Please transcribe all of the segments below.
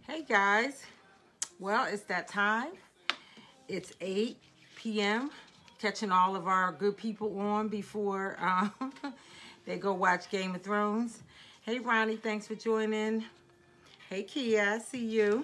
Hey guys, well, it's that time. It's 8 p.m. Catching all of our good people on before they go watch Game of Thrones. Hey Ronnie, thanks for joining. Hey Kia, I see you.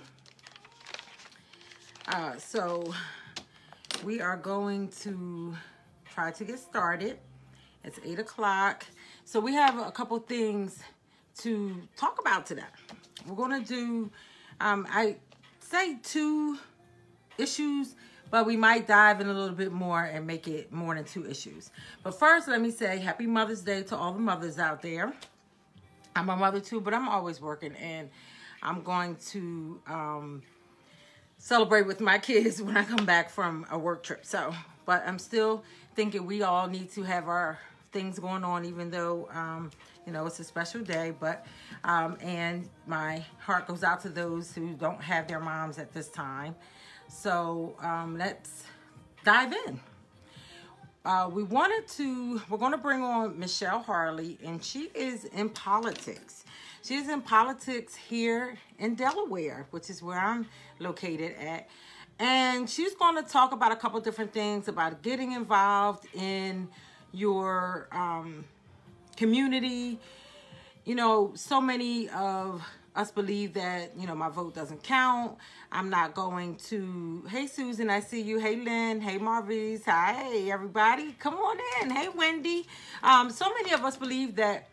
So we are going to try to get started. It's 8 o'clock. So we have a couple things to talk about today. We're going to do, I say 2 issues, but we might dive in a little bit more and make it more than 2 issues. But first, let me say Happy Mother's Day to all the mothers out there. I'm a mother too, but I'm always working, and I'm going to celebrate with my kids when I come back from a work trip. So, but I'm still thinking we all need to have our things going on, even though, it's a special day. But, and my heart goes out to those who don't have their moms at this time. So, let's dive in. We're going to bring on Michelle Harley, and she is in politics. She's in politics here in Delaware, which is where I'm located at. And she's going to talk about a couple different things about getting involved in your community. So many of us believe that, my vote doesn't count. I'm not going to, hey, Susan, I see you. Hey, Lynn. Hey, Marvis. Hi, everybody. Come on in. Hey, Wendy. So many of us believe that,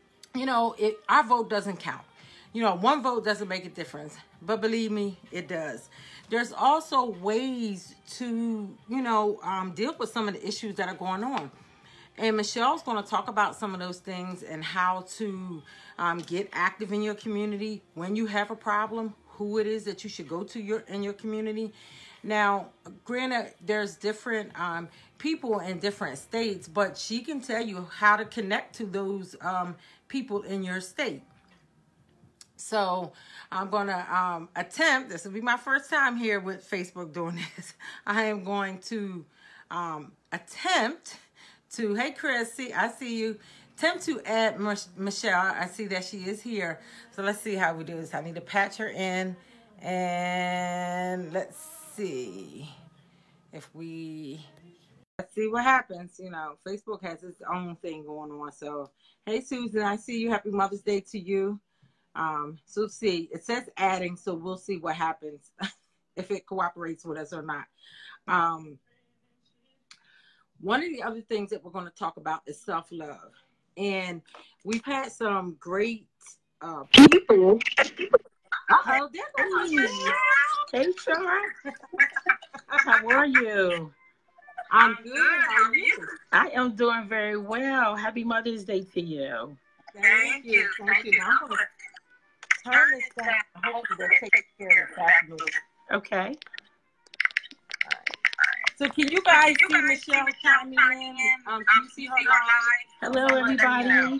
our vote doesn't count. One vote doesn't make a difference. But believe me, it does. There's also ways to, deal with some of the issues that are going on. And Michelle's going to talk about some of those things and how to get active in your community when you have a problem, who it is that you should go to in your community. Now, granted, there's different people in different states, but she can tell you how to connect to those people in your state. So I'm going to attempt, this will be my first time here with Facebook doing this. I am going to attempt to, hey Chris, I see you. Attempt to add Michelle. I see that she is here. So let's see how we do this. I need to patch her in. And let's see if let's see what happens. Facebook has its own thing going on. So, hey Susan, I see you. Happy Mother's Day to you. So see, it says adding, so we'll see what happens if it cooperates with us or not. One of the other things that we're going to talk about is self-love. And we've had some great people. Uh-oh, hey, Sean. How are you? I'm good. How are you? I am doing very well. Happy Mother's Day to you. Thank you. Thank you. Now I'm going to turn this down. Hopefully they'll take care of the back. Okay. So can you guys see Michelle chiming in? Can you see her live? Hello, everybody.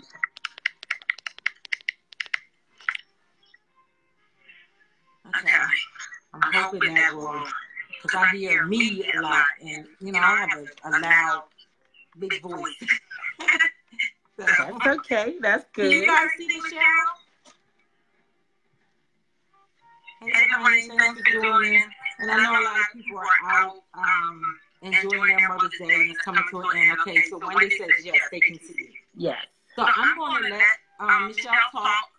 Okay. I'm hoping that will, because I hear me a lot, and I have a loud, big voice. That's okay. That's good. Can you guys see Michelle? Hey, everybody, thanks for joining. And I know a lot of people are out enjoying their Mother's Day and it's coming to an end. Okay, so Wendy says yes, they can see you. Yes. So I'm going to let Michelle talk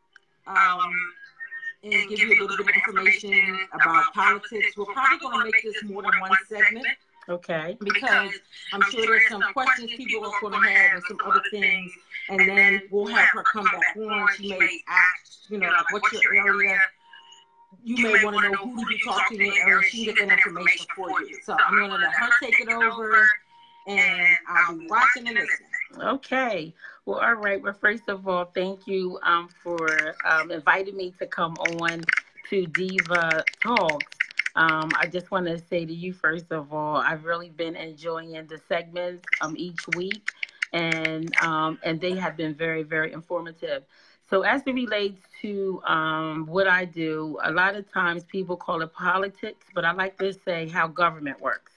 and give you a little bit of information about politics. We're probably going to make this more than one segment. Okay. Because I'm sure there's some questions people are going to have and some other things. And then we'll have her come back on. She may ask, like, what's your area? You may want to know who to be talking to in your area. She can get that information for you. So I'm going to let her take it over, and I'll be watching and listening. Okay. Well, all right. Well, first of all, thank you for inviting me to come on to Diva Talks. I just want to say to you, first of all, I've really been enjoying the segments each week, and they have been very, very informative. So as it relates to what I do, a lot of times people call it politics, but I like to say how government works.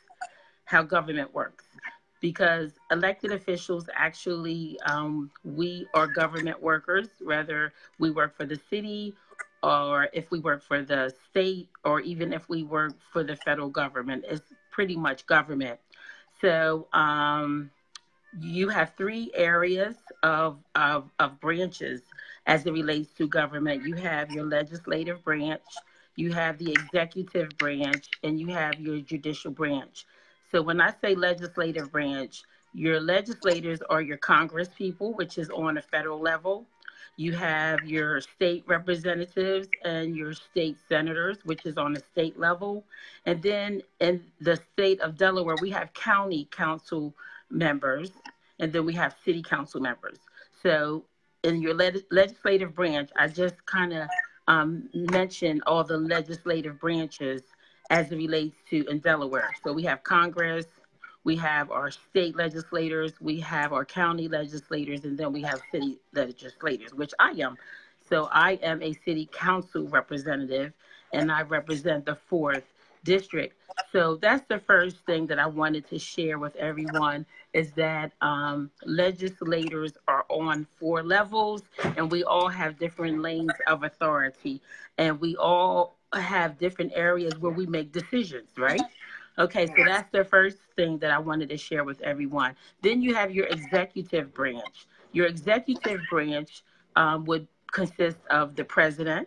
Because elected officials actually, we are government workers, whether we work for the city or if we work for the state, or even if we work for the federal government. It's pretty much government. So you have three areas of branches as it relates to government. You have your legislative branch, you have the executive branch, and you have your judicial branch. So when I say legislative branch, your legislators are your Congress people, which is on a federal level. You have your state representatives and your state senators, which is on the state level. And then in the state of Delaware, we have county council members, and then we have city council members. So in your legislative branch, I just kind of mentioned all the legislative branches as it relates to in Delaware. So we have Congress, we have our state legislators, we have our county legislators, and then we have city legislators, which I am. So I am a city council representative, and I represent the 4th district. So that's the first thing that I wanted to share with everyone, is that legislators are on 4 levels, and we all have different lanes of authority, and we all have different areas where we make decisions, right? Okay, so that's the first thing that I wanted to share with everyone. Then you have your executive branch. Your executive branch would consist of the president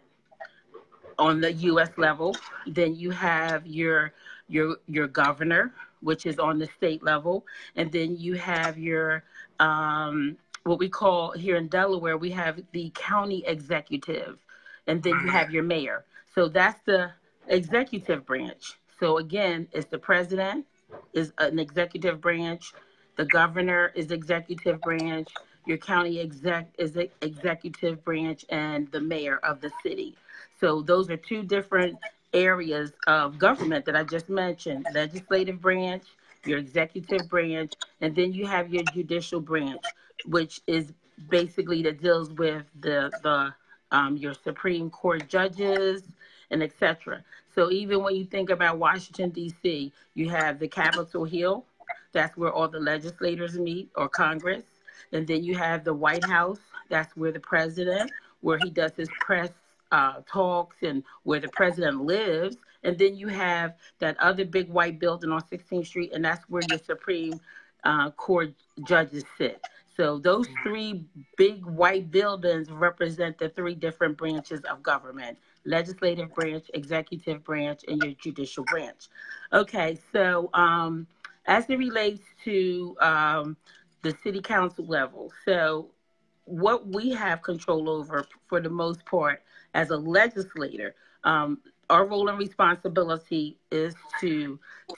on the U.S. level. Then you have your governor, which is on the state level, and then you have your what we call here in Delaware, we have the county executive, and then you have your mayor. So that's the executive branch. So again, it's the president is an executive branch, the governor is executive branch, your county exec is the executive branch, and the mayor of the city. So those are 2 different areas of government that I just mentioned: legislative branch, your executive branch, and then you have your judicial branch, which is basically that deals with the your Supreme Court judges and etc. So even when you think about Washington, D.C., you have the Capitol Hill. That's where all the legislators meet, or Congress. And then you have the White House. That's where the president, where he does his press talks, and where the president lives. And then you have that other big white building on 16th Street, and that's where your Supreme Court judges sit. So those 3 big white buildings represent the 3 different branches of government: legislative branch, executive branch, and your judicial branch. Okay, so as it relates to the city council level, so what we have control over for the most part as a legislator, our role and responsibility is to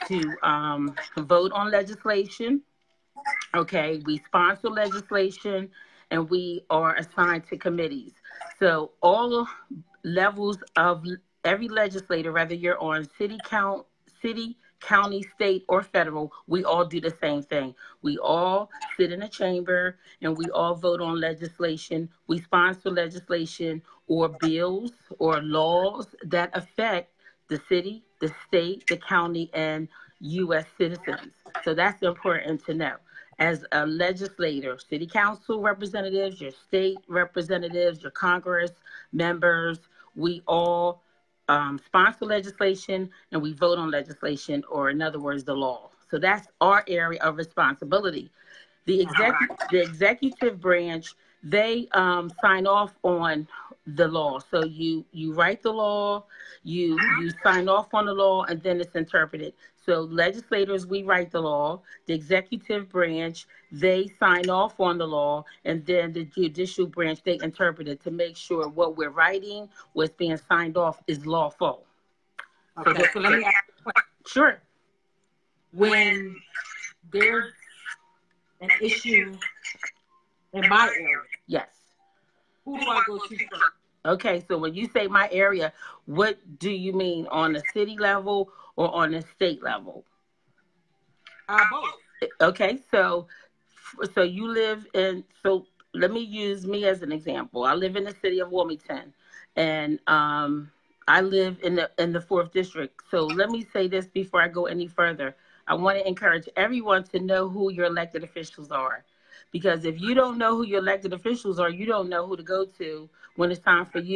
vote on legislation. Okay, we sponsor legislation, and we are assigned to committees. So all levels of every legislator, whether you're on city, county, state, or federal, we all do the same thing. We all sit in a chamber, and we all vote on legislation. We sponsor legislation or bills or laws that affect the city, the state, the county, and U.S. citizens. So that's important to know. As a legislator, city council representatives, your state representatives, your Congress members, we all sponsor legislation, and we vote on legislation, or in other words, the law. So that's our area of responsibility. The executive branch, they sign off on the law. So you write the law, you sign off on the law, and then it's interpreted. So legislators, we write the law. The executive branch, they sign off on the law, and then the judicial branch, they interpret it to make sure what we're writing, what's being signed off, is lawful. Okay, so let me ask you a question. Sure. When there's an issue in my area, yes, who do I go to first? Okay, so when you say my area, what do you mean, on the city level or on the state level? Both. Okay, so you live in, so let me use me as an example. I live in the city of Wilmington, and I live in the 4th district. So let me say this before I go any further. I want to encourage everyone to know who your elected officials are. Because if you don't know who your elected officials are, you don't know who to go to when it's time for you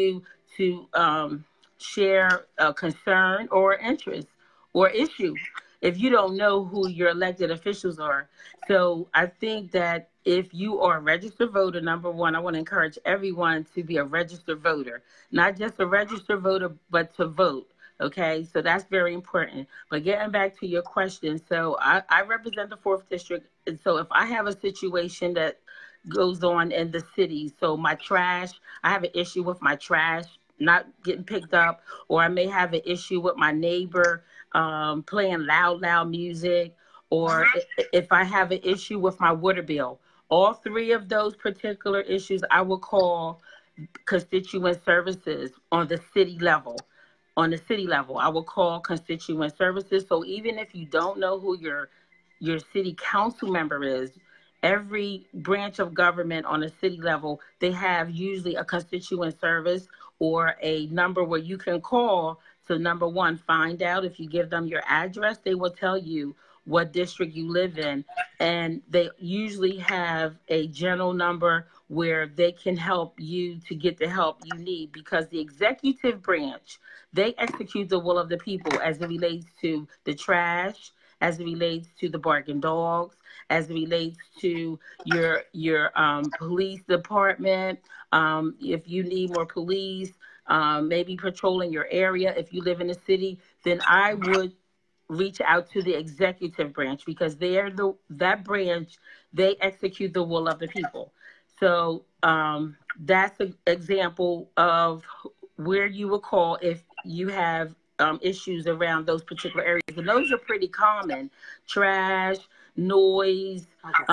to share a concern or interest or issue if you don't know who your elected officials are. So I think that if you are a registered voter, number one, I want to encourage everyone to be a registered voter, not just a registered voter, but to vote. Okay, so that's very important. But getting back to your question, so I represent the 4th District. And so if I have a situation that goes on in the city, so my trash, I have an issue with my trash not getting picked up, or I may have an issue with my neighbor playing loud music, or if I have an issue with my water bill. All three of those particular issues, I will call constituent services on the city level. On the city level, I will call constituent services. So even if you don't know who your city council member is, every branch of government on a city level, they have usually a constituent service or a number where you can call to, number one, find out. If you give them your address, they will tell you what district you live in. And they usually have a general number where they can help you to get the help you need, because the executive branch, they execute the will of the people as it relates to the trash, as it relates to the barking dogs, as it relates to your police department. If you need more police, maybe patrolling your area. If you live in the city, then I would reach out to the executive branch, because that branch, they execute the will of the people. So that's an example of where you will call if you have issues around those particular areas. And those are pretty common: trash, noise,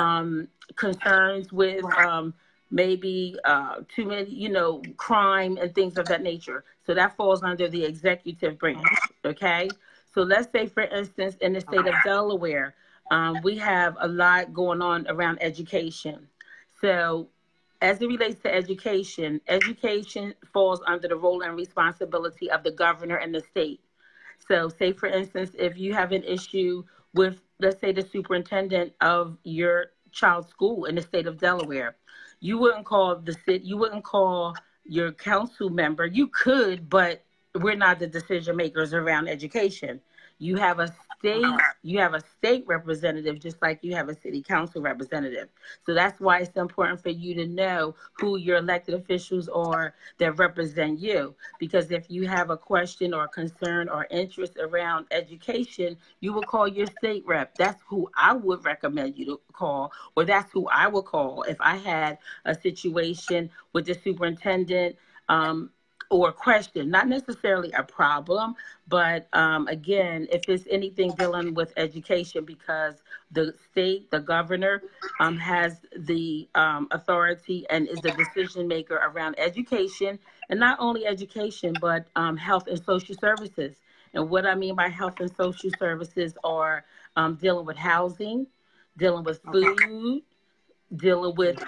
concerns with maybe too many, crime and things of that nature. So that falls under the executive branch, okay? So let's say, for instance, in the state of Delaware, we have a lot going on around education. So as it relates to education, education falls under the role and responsibility of the governor and the state. So say, for instance, if you have an issue with, let's say, the superintendent of your child's school in the state of Delaware, you wouldn't call the city, you wouldn't call your council member. You could, but we're not the decision makers around education. You have a state representative, just like you have a city council representative. So that's why it's important for you to know who your elected officials are that represent you. Because if you have a question or concern or interest around education, you will call your state rep. That's who I would recommend you to call, or that's who I would call if I had a situation with the superintendent, or question, not necessarily a problem, but again, if it's anything dealing with education, because the state, the governor, has the authority and is the decision maker around education, and not only education, but health and social services. And what I mean by health and social services are dealing with housing, dealing with food, dealing with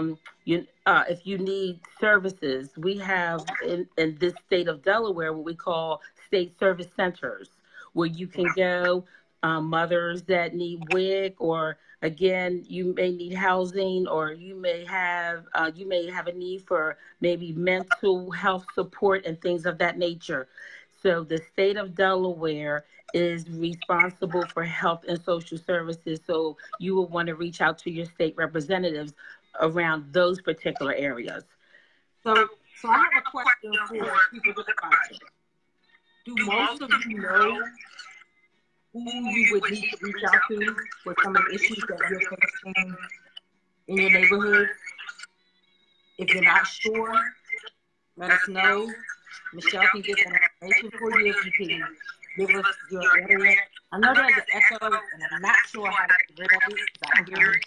if you need services. We have in this state of Delaware what we call state service centers, where you can go, mothers that need WIC, or again, you may need housing, or you may have a need for maybe mental health support and things of that nature. So the state of Delaware is responsible for health and social services. So you will want to reach out to your state representatives around those particular areas. So I have a question for people that are watching. Do most of you know who you would need to reach out to for some of the issues that you're facing in your neighborhood? If you're not sure, let us know. Michelle can get that information for you if you can give us your area. I know there's an echo, and I'm not sure how to get rid of it because I hear it.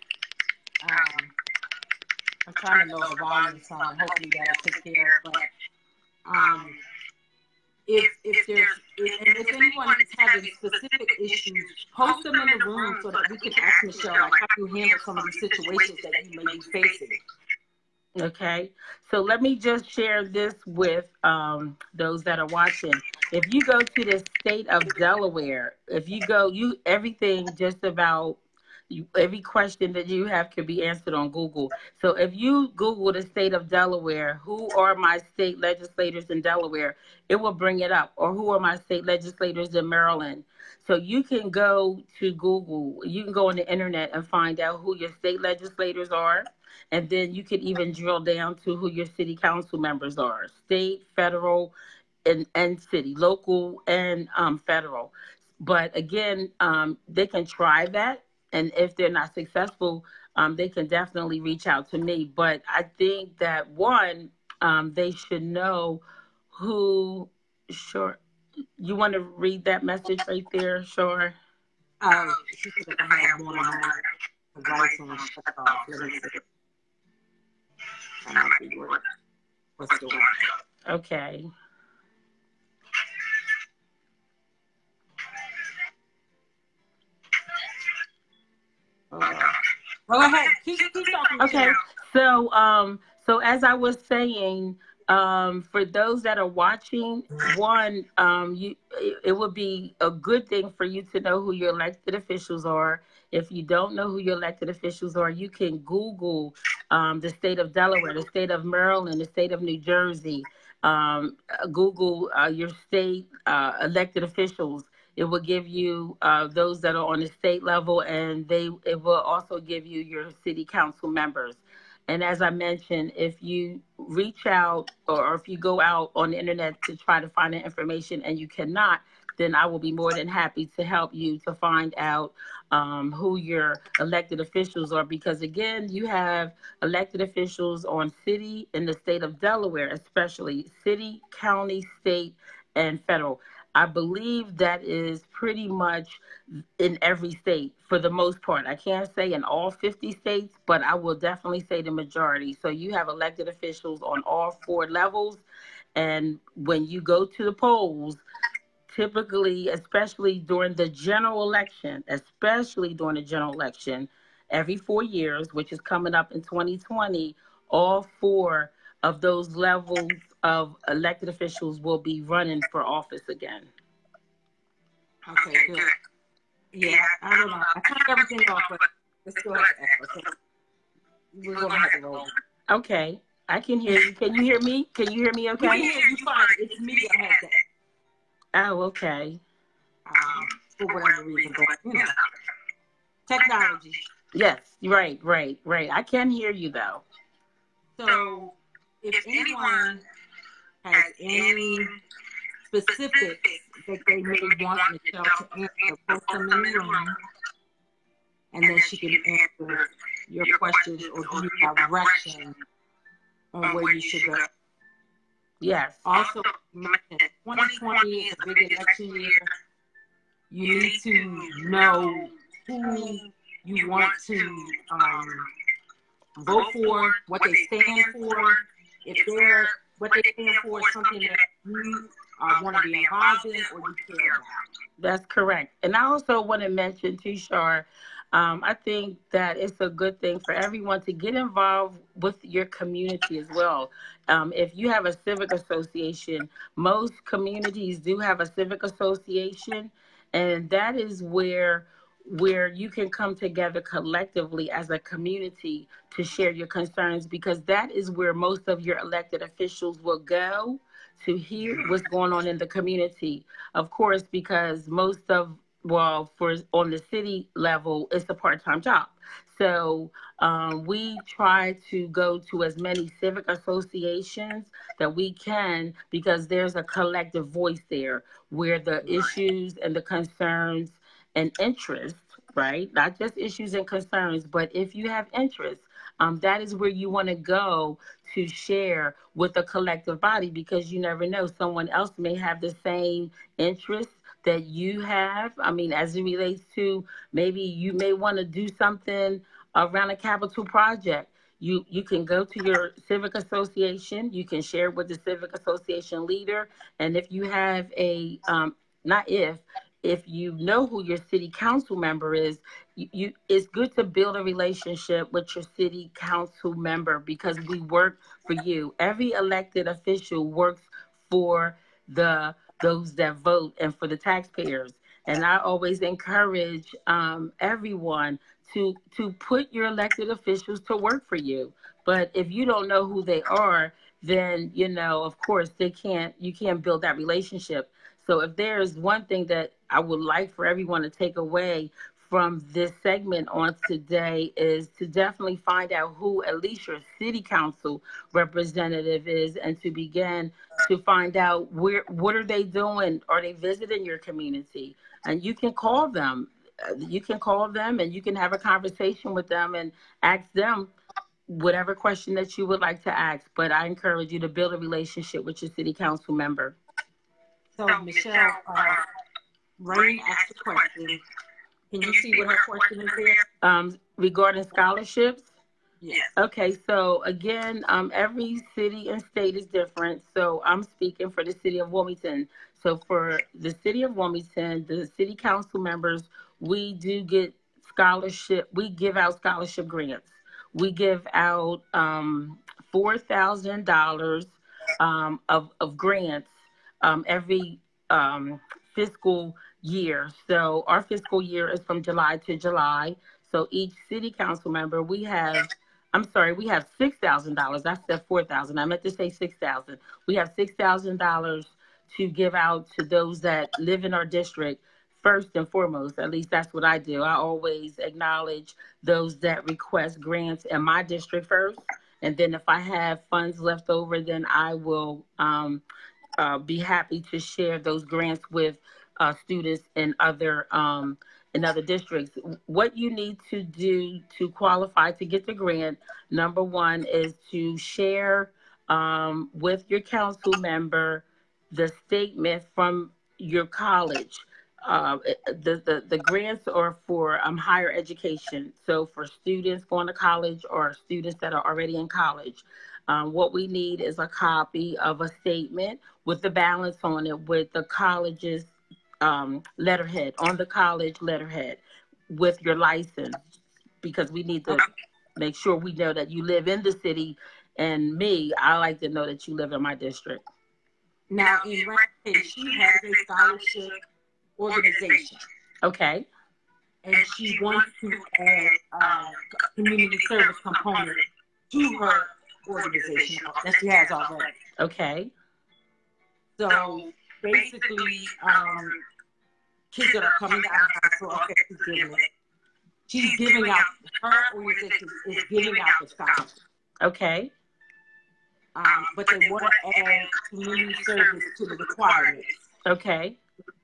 I'm trying to lower the volume some. Hopefully that'll take care of it. But if anyone is having specific issues, post them in the room so that we can ask Michelle, like, how you handle some of these situations that you may be facing. Okay, so let me just share this with those that are watching. If you go to the state of Delaware, if you go, everything just about every question that you have can be answered on Google. So if you Google the state of Delaware, who are my state legislators in Delaware, it will bring it up. Or who are my state legislators in Maryland? So you can go to Google, you can go on the internet and find out who your state legislators are. And then you can even drill down to who your city council members are, state, federal, and city, local, and federal. But again, they can try that. And if they're not successful, they can definitely reach out to me. But I think that one, they should know who, sure. You want to read that message right there? Sure. She said if I have more advice on shut off. Let me see. What's going on? Okay. Go ahead. Keep talking. Okay. So as I was saying, for those that are watching, one, it would be a good thing for you to know who your elected officials are. If you don't know who your elected officials are, you can Google the state of Delaware, the state of Maryland, the state of New Jersey. Google your state elected officials. It will give you those that are on the state level, and it will also give you your city council members. And as I mentioned, if you reach out or if you go out on the internet to try to find that information and you cannot, then I will be more than happy to help you to find out who your elected officials are. Because again, you have elected officials on city in the state of Delaware, especially city, county, state, and federal. I believe that is pretty much in every state for the most part. I can't say in all 50 states, but I will definitely say the majority. So you have elected officials on all 4 levels. And when you go to the polls, typically, especially during the general election, every 4 years, which is coming up in 2020, all 4 of those levels of elected officials will be running for office again. Okay, good. Yeah, I don't know. I turned everything off, but it's still has echo. So we're going to have to roll. Okay, I can hear you. Can you hear me? Can you hear me okay? I can hear you fine. It's me that has that. Oh, okay. For whatever reason, but, technology. Yes, right. I can hear you, though. So if anyone has any specifics that they may want Michelle to answer, post them in the room, and then she can answer your questions or give you direction on where you should go. Yes. Also, 2020 is a big election year. You need to know who you want to vote for, what they stand for. If they're what they stand for is something that you want to be involved in or you care about. That's correct. And I also want to mention, too, Shar, I think that it's a good thing for everyone to get involved with your community as well. If you have a civic association, most communities do have a civic association, and that is where you can come together collectively as a community to share your concerns, because that is where most of your elected officials will go to hear what's going on in the community. Of course, because on the city level, it's a part-time job. So we try to go to as many civic associations that we can, because there's a collective voice there where the issues and the concerns and interests, right? Not just issues and concerns, but if you have interests, that is where you want to go to share with a collective body, because you never know, someone else may have the same interests that you have. I mean, as it relates to, maybe you may want to do something around a capital project. You can go to your civic association, you can share with the civic association leader, and if you have if you know who your city council member is, it's good to build a relationship with your city council member, because we work for you. Every elected official works for those that vote and for the taxpayers. And I always encourage everyone to put your elected officials to work for you. But if you don't know who they are, then, you know, of course you can't build that relationship. So if there's one thing that I would like for everyone to take away from this segment on today is to definitely find out who at least your city council representative is, and to begin to find out what are they doing? Are they visiting your community? And you can call them. You can call them and you can have a conversation with them and ask them whatever question that you would like to ask. But I encourage you to build a relationship with your city council member. So, Michelle, Rain asked a question. Can you see what her question is there? Regarding scholarships? Yes. Okay, so again, every city and state is different. So I'm speaking for the city of Wilmington. So for the city of Wilmington, the city council members, we do get scholarship. We give out scholarship grants. We give out $4,000 of grants every fiscal year. So our fiscal year is from July to July. So each city council member, we have $6,000. I said 4,000. I meant to say 6,000. We have $6,000 to give out to those that live in our district. First and foremost, at least that's what I do. I always acknowledge those that request grants in my district first. And then if I have funds left over, then I will be happy to share those grants with students in other districts. What you need to do to qualify to get the grant, number one, is to share with your council member the statement from your college. The grants are for higher education. So for students going to college or students that are already in college, what we need is a copy of a statement with the balance on it, with the college's letterhead, on the college letterhead, with your license, because we need to make sure we know that you live in the city. And I like to know that you live in my district. Now, in Rain's case, she has a scholarship organization. Okay. And she wants to add a community service component to her organization that she has already. Okay. So basically, kids that are coming out of high school, she's giving out, her organization is giving out the scholarship. Okay. But they want to add community service to the requirements. Okay.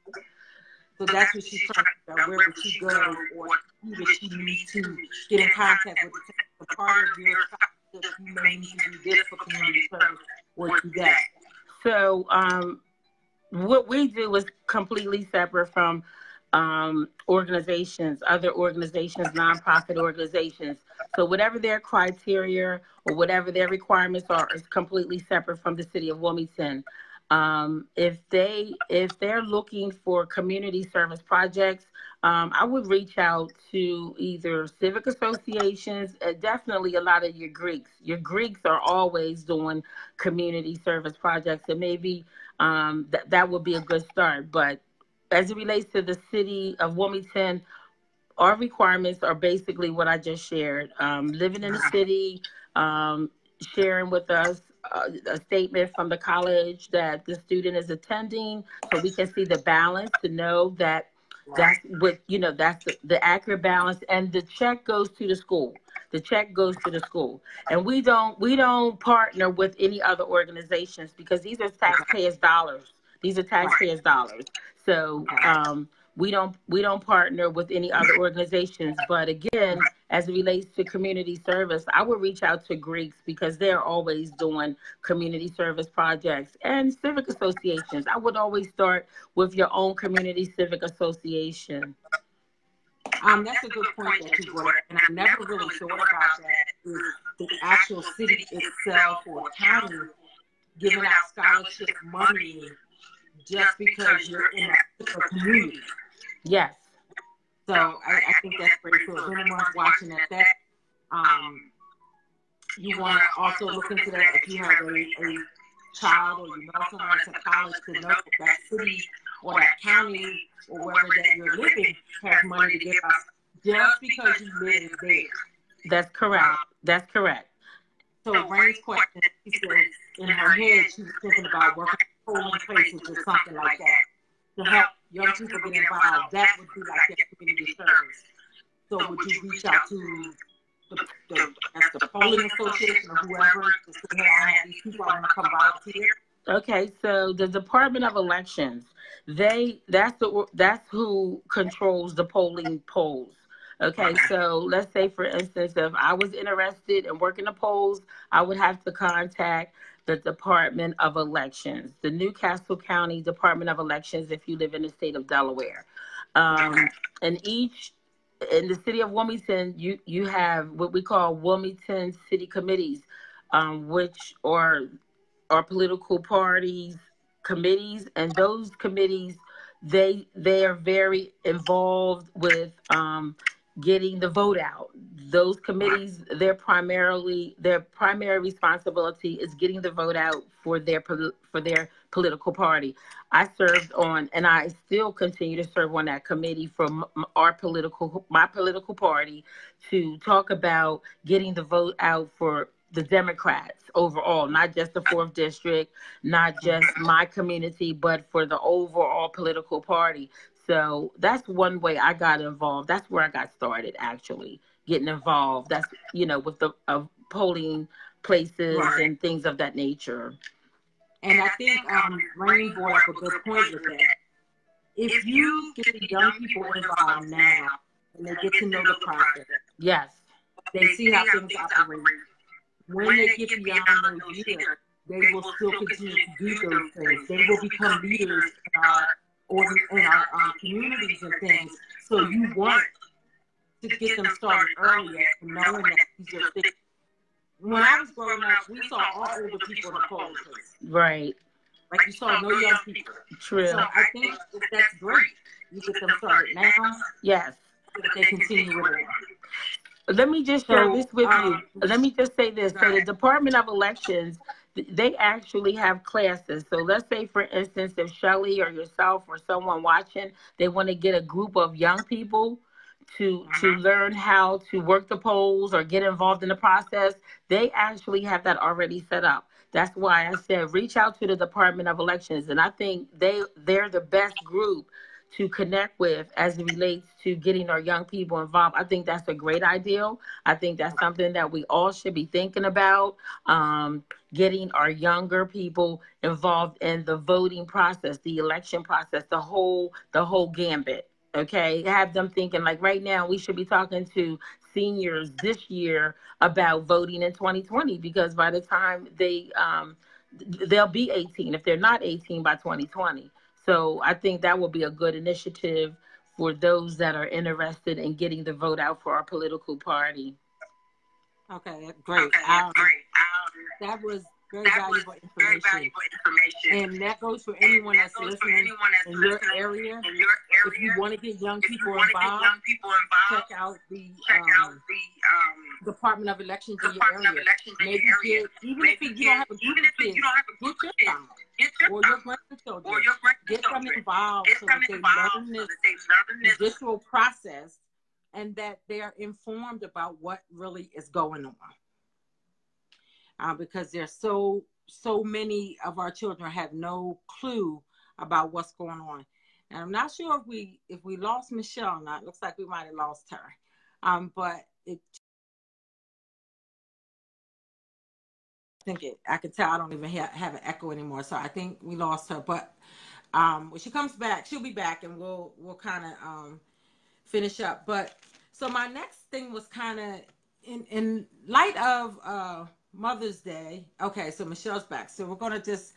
So that's what she's trying to figure out. Where would she go, or who does she need to get in contact with? The part of your scholarship, you may need to do this for community service or do that. So what we do is completely separate from organizations, other organizations, nonprofit organizations. So whatever their criteria or whatever their requirements are is completely separate from the city of Wilmington. If they're looking for community service projects, I would reach out to either civic associations, definitely a lot of your Greeks. Your Greeks are always doing community service projects, and maybe that would be a good start. But as it relates to the city of Wilmington, our requirements are basically what I just shared. Living in the city, sharing with us a statement from the college that the student is attending, so we can see the balance, to know that that's what, that's the accurate balance, and the check goes to the school. The check goes to the school, and we don't partner with any other organizations, because these are taxpayers' dollars. These are taxpayers' dollars. So we don't partner with any other organizations. But again, as it relates to community service, I would reach out to Greeks, because they're always doing community service projects, and civic associations. I would always start with your own community civic association. That's a good point that you brought up, and I never really thought about that. Is the actual city itself or county giving out scholarship money just because you're in a particular community? Yes. So I think that's pretty cool. If anyone's watching that, you want to also look into that. If you have a child, or you know someone that's in college, to know if that city or that county or wherever that you're living has money to just because you live there. That's correct. That's correct. So Rain's question, she said in her head she was thinking about working at polling places or something like that to help young people get involved. That would be like their community service. So would you reach out to the polling association or whoever to say, hey, I have these people, I want to come volunteer? Okay, so the Department of Elections, that's who controls the polling polls. Okay, so let's say for instance, if I was interested in working the polls, I would have to contact the Department of Elections, the Newcastle County Department of Elections, if you live in the state of Delaware. And in the city of Wilmington, you have what we call Wilmington City Committees, which are political parties committees, and those committees they are very involved with getting the vote out. Those committees, their primary responsibility is getting the vote out for their political party. I served on, and I still continue to serve on that committee for my political party, to talk about getting the vote out for the Democrats overall, not just the 4th district, not just my community, but for the overall political party. So that's one way I got involved. That's where I got started, actually, getting involved. That's, with the polling places and things of that nature. And I think Rain brought up a good point with that. If you get the young people involved now and they get to know the process, yes, they see how things operate. When they get beyond those years, they will still continue to do those things. They will become leaders in our communities and things. So you want to get them started earlier, knowing that these are things. When I was growing up, we saw all older people in the polling place. Right. Like you saw no young people. True. So I think that's great. You get them started now. Yes. So that they continue with it. Let me just share this with you. Let me just say this. So the Department of Elections, they actually have classes. So let's say, for instance, if Shelly or yourself or someone watching, they want to get a group of young people to learn how to work the polls or get involved in the process, they actually have that already set up. That's why I said reach out to the Department of Elections. And I think they're the best group to connect with as it relates to getting our young people involved. I think that's a great idea. I think that's something that we all should be thinking about, getting our younger people involved in the voting process, the election process, the whole gambit. Okay, have them thinking, like, right now we should be talking to seniors this year about voting in 2020, because by the time they'll be 18 if they're not 18 by 2020. So I think that will be a good initiative for those that are interested in getting the vote out for our political party. Okay, great. That was very valuable information. And that goes for anyone that's listening in your area. If you want to get young people involved, check out the Department of Elections in your area. Maybe even if you don't have a group of kids, get your child or your grandchildren. Get them involved so that they learn this judicial process and that they're informed about what really is going on. Because there's so many of our children have no clue about what's going on. And I'm not sure if we lost Michelle or not. It looks like we might have lost her. But I could tell I don't even have an echo anymore. So I think we lost her. But when she comes back, she'll be back, and we'll kind of finish up. But so my next thing was kind of in light of Mother's Day. Okay, so Michelle's back. So we're going to just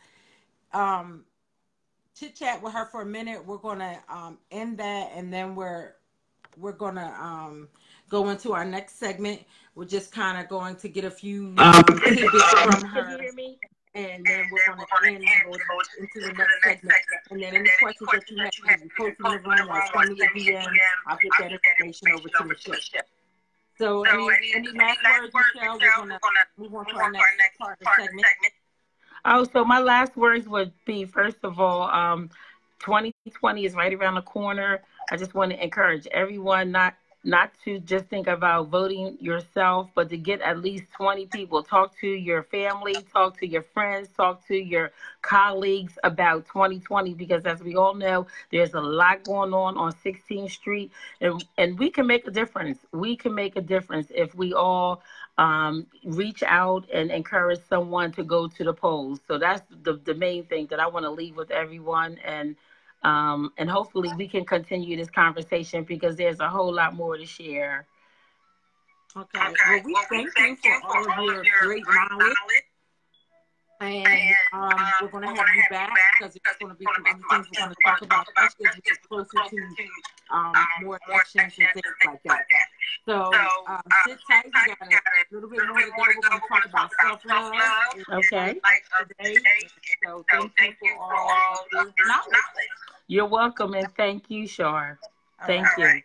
chit chat with her for a minute. We're going to end that, and then we're going to go into our next segment. We're just kind of going to get a few tidbits from her, and then we're going to end and go into the next segment. And then any questions that you have, you post in the room or send me a DM. I'll get that information over to Michelle. So any last words, Michelle? We're going to move on to our next part of the segment. Oh, so my last words would be, first of all, 2020 is right around the corner. I just want to encourage everyone not not to just think about voting yourself, but to get at least 20 people. Talk to your family, talk to your friends, talk to your colleagues about 2020, because as we all know, there's a lot going on 16th Street, and we can make a difference. We can make a difference if we all reach out and encourage someone to go to the polls. So that's the main thing that I want to leave with everyone. And hopefully we can continue this conversation because there's a whole lot more to share. Okay. Well, we thank you for all of your great knowledge. And we're going to have you back because there's going to be some other things we're going to talk about, especially as we get closer to more elections and things like that. So sit tight. We got a little bit more to go. We're going to talk about self-love. Okay. Today. So thank you for all of your knowledge. You're welcome, and thank you, Shar. Thank you.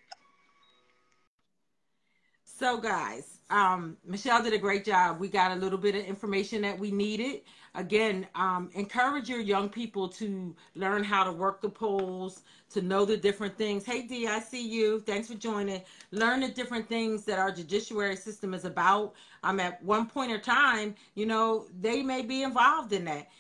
So, guys, Michelle did a great job. We got a little bit of information that we needed. Again, encourage your young people to learn how to work the polls, to know the different things. Hey, Dee, I see you. Thanks for joining. Learn the different things that our judiciary system is about. At one point in time, they may be involved in that.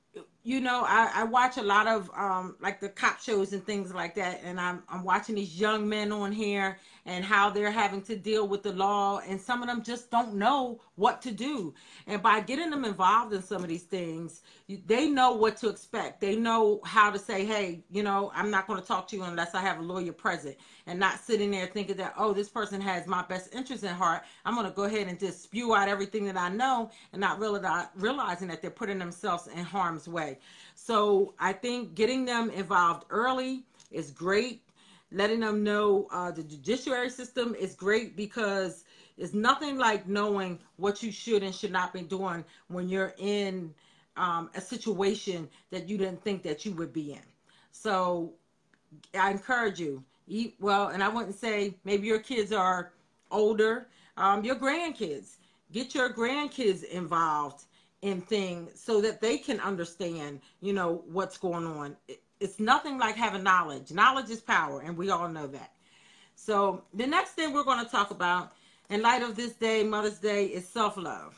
I watch a lot of like the cop shows and things like that, and I'm watching these young men on here and how they're having to deal with the law, and some of them just don't know what to do. And by getting them involved in some of these things, they know what to expect. They know how to say, hey, I'm not going to talk to you unless I have a lawyer present, and not sitting there thinking that, oh, this person has my best interest in heart. I'm going to go ahead and just spew out everything that I know and not realizing that they're putting themselves in harm's way. So I think getting them involved early is great. Letting them know the judiciary system is great, because it's nothing like knowing what you should and should not be doing when you're in a situation that you didn't think that you would be in. So I encourage you. And I wouldn't say maybe your kids are older, your grandkids. Get your grandkids involved in things so that they can understand, what's going on. It's nothing like having knowledge. Knowledge is power, and we all know that. So the next thing we're going to talk about in light of this day, Mother's Day, is self-love.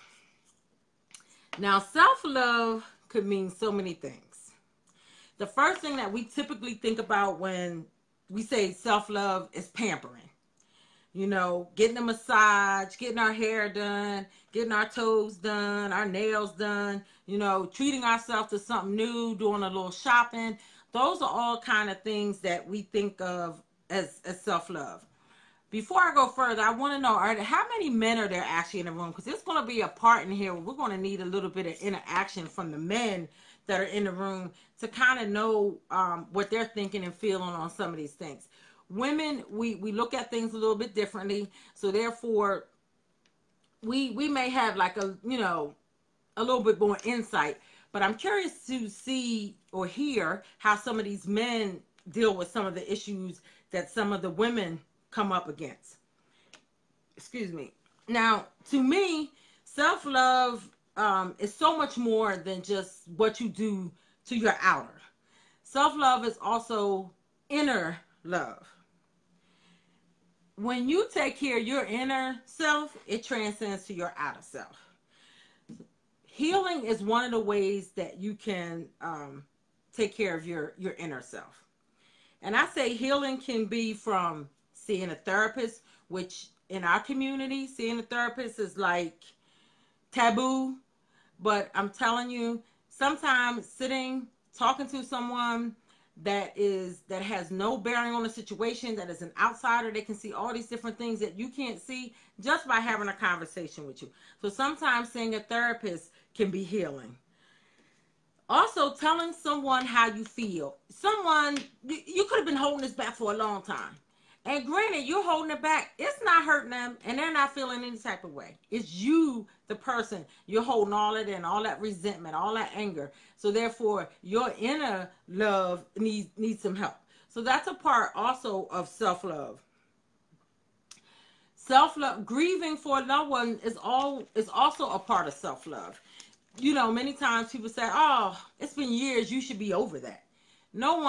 Now, self-love could mean so many things. The first thing that we typically think about when we say self-love is pampering. Getting a massage, getting our hair done, getting our toes done, our nails done, treating ourselves to something new, doing a little shopping. Those are all kind of things that we think of as self-love. Before I go further, I want to know, how many men are there actually in the room? Because there's going to be a part in here where we're going to need a little bit of interaction from the men that are in the room to kind of know what they're thinking and feeling on some of these things. Women, we look at things a little bit differently, so therefore we may have like a little bit more insight. But I'm curious to see or hear how some of these men deal with some of the issues that some of the women come up against. Excuse me. Now, to me, self-love is so much more than just what you do to your outer. Self-love is also inner love. When you take care of your inner self, it transcends to your outer self. Healing is one of the ways that you can take care of your inner self. And I say healing can be from seeing a therapist, which in our community, seeing a therapist is like taboo. But I'm telling you, sometimes sitting, talking to someone that has no bearing on the situation, that is an outsider, they can see all these different things that you can't see just by having a conversation with you. So sometimes seeing a therapist can be healing. Also, telling someone how you feel. Someone, you could have been holding this back for a long time. And granted, you're holding it back. It's not hurting them, and they're not feeling any type of way. It's you, the person. You're holding all it in, all that resentment, all that anger. So therefore, your inner love needs some help. So that's a part also of self-love. Self-love, grieving for a loved one is also a part of self-love. Many times people say, oh, it's been years, you should be over that. No one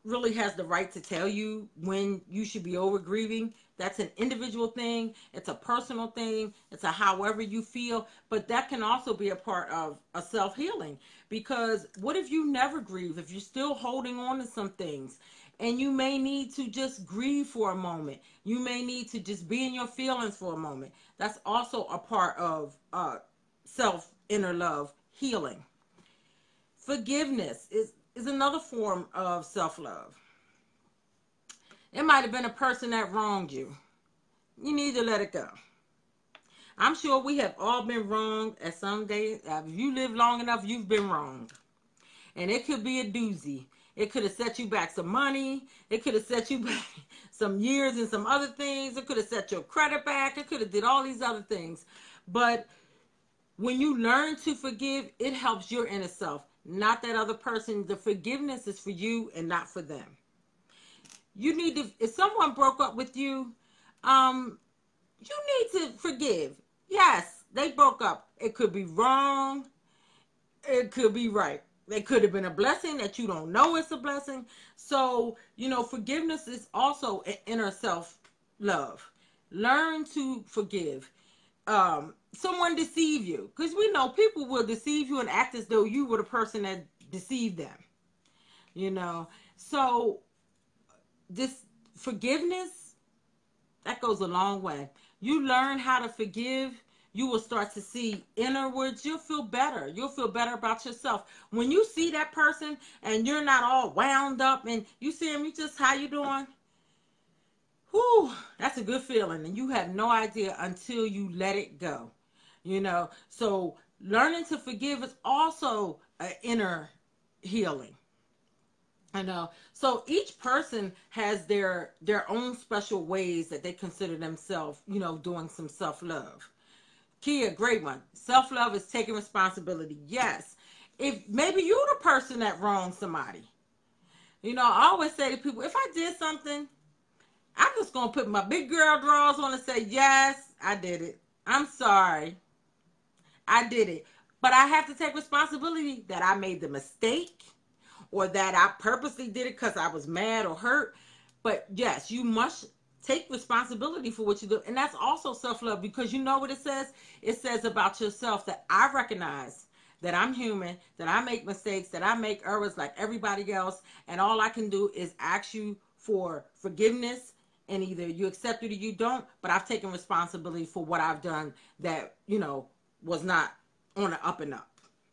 really has the right to tell you when you should be over grieving. That's an individual thing. It's a personal thing. It's a however you feel. But that can also be a part of a self healing. Because what if you never grieve? If you're still holding on to some things, and you may need to just grieve for a moment. You may need to just be in your feelings for a moment. That's also a part of self inner love healing. Forgiveness is another form of self love. It might have been a person that wronged you. You need to let it go. I'm sure we have all been wronged at some day. If you live long enough, you've been wronged. And it could be a doozy. It could have set you back some money. It could have set you back some years and some other things. It could have set your credit back. It could have did all these other things. But when you learn to forgive, it helps your inner self, not that other person. The forgiveness is for you and not for them. You need to, if someone broke up with you, you need to forgive. Yes, they broke up. It could be wrong. It could be right. It could have been a blessing that you don't know it's a blessing. So, forgiveness is also an inner self love. Learn to forgive. Someone deceive you, because we know people will deceive you and act as though you were the person that deceived them. So this forgiveness, that goes a long way. You learn how to forgive, you will start to see inwards. You'll feel better. You'll feel better about yourself. When you see that person and you're not all wound up and you see them, you just, how you doing? Whew, that's a good feeling. And you have no idea until you let it go. So learning to forgive is also an inner healing. So each person has their own special ways that they consider themselves, doing some self-love. Kia, great one. Self-love is taking responsibility. Yes. If maybe you're the person that wronged somebody. I always say to people, if I did something, I'm just going to put my big girl drawers on and say, yes, I did it. I'm sorry. I did it. But I have to take responsibility that I made the mistake or that I purposely did it because I was mad or hurt. But yes, you must take responsibility for what you do. And that's also self-love, because you know what it says? It says about yourself that I recognize that I'm human, that I make mistakes, that I make errors like everybody else. And all I can do is ask you for forgiveness, and either you accept it or you don't. But I've taken responsibility for what I've done that, was not on the up and up.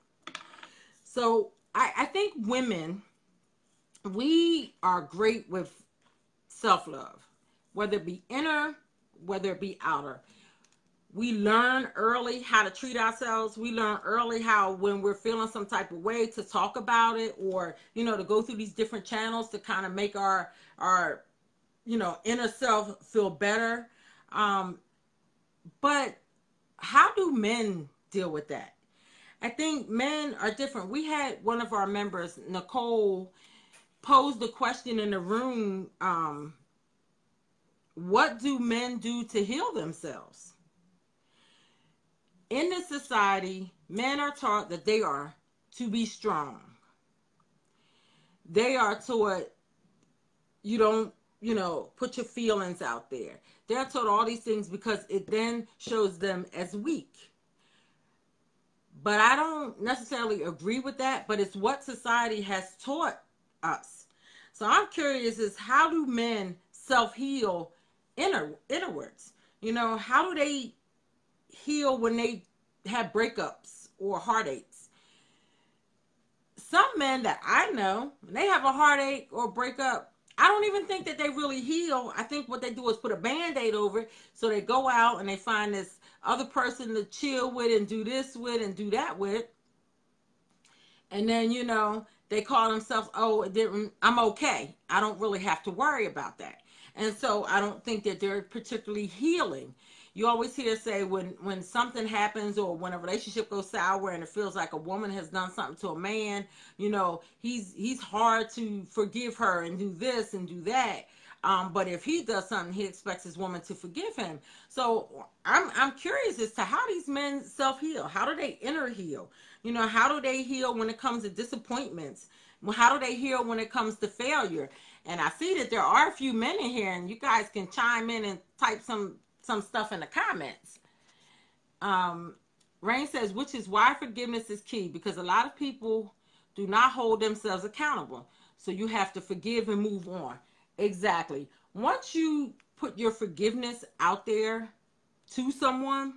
So I think women, we are great with self-love, whether it be inner, whether it be outer. We learn early how to treat ourselves. We learn early how, when we're feeling some type of way, to talk about it, or, to go through these different channels to kind of make our inner self feel better. But how do men deal with that? I think men are different. We had one of our members, Nicole, pose the question in the room, what do men do to heal themselves? In this society, men are taught that they are to be strong. They are taught you don't, put your feelings out there. They're taught all these things because it then shows them as weak. But I don't necessarily agree with that, but it's what society has taught us. So I'm curious, is how do men self-heal inwards? How do they heal when they have breakups or heartaches? Some men that I know, when they have a heartache or breakup, I don't even think that they really heal. I think what they do is put a Band-Aid over it. So they go out and they find this other person to chill with and do this with and do that with. And then, they call themselves, I'm okay. I don't really have to worry about that. And so I don't think that they're particularly healing. You always hear say when something happens or when a relationship goes sour and it feels like a woman has done something to a man, he's hard to forgive her and do this and do that. But if he does something, he expects his woman to forgive him. So I'm curious as to how these men self-heal. How do they inner heal? How do they heal when it comes to disappointments? Well, how do they heal when it comes to failure? And I see that there are a few men in here, and you guys can chime in and type some stuff in the comments. Rain says, which is why forgiveness is key, because a lot of people do not hold themselves accountable. So you have to forgive and move on. Exactly. Once you put your forgiveness out there to someone,